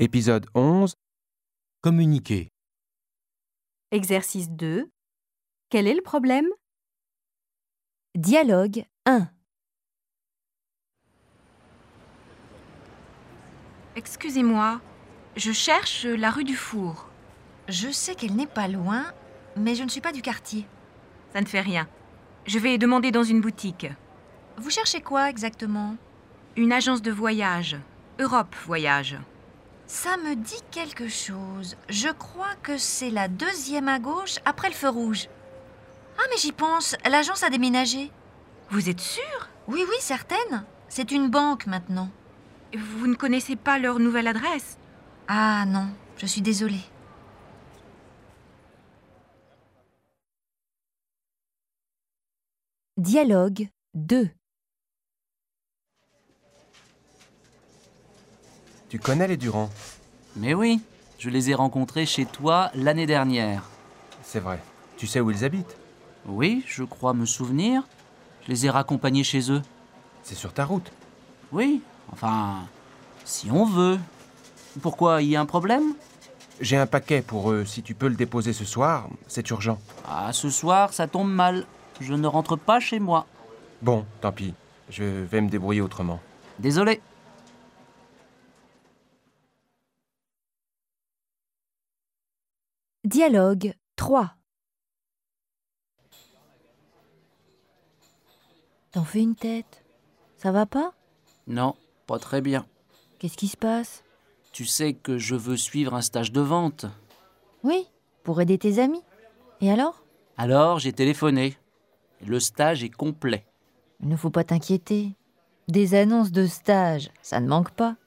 Épisode 11. Communiquer. Exercice 2. Quel est le problème? Dialogue 1. Excusez-moi, je cherche la rue du Four. Je sais qu'elle n'est pas loin, mais je ne suis pas du quartier. Ça ne fait rien. Je vais demander dans une boutique. Vous cherchez quoi exactement? Une agence de voyage. Europe Voyage. Ça me dit quelque chose. Je crois que c'est la deuxième à gauche après le feu rouge. Ah mais j'y pense, l'agence a déménagé. Vous êtes sûre? Oui, certaine. C'est une banque maintenant. Vous ne connaissez pas leur nouvelle adresse? Ah non, je suis désolée. Dialogue 2. Tu connais les Durand? Mais oui, je les ai rencontrés chez toi l'année dernière. C'est vrai. Tu sais où ils habitent? Oui, je crois me souvenir. Je les ai raccompagnés chez eux. C'est sur ta route. Oui, enfin, si on veut. Pourquoi, il y a un problème? J'ai un paquet pour eux. Si tu peux le déposer ce soir, c'est urgent. Ah, ce soir, ça tombe mal. Je ne rentre pas chez moi. Bon, tant pis. Je vais me débrouiller autrement. Désolé. Dialogue 3. T'en fais une tête. Ça va pas? Non, pas très bien. Qu'est-ce qui se passe? Tu sais que je veux suivre un stage de vente. Oui, pour aider tes amis. Et alors? Alors, j'ai téléphoné. Le stage est complet. Il ne faut pas t'inquiéter. Des annonces de stage, ça ne manque pas.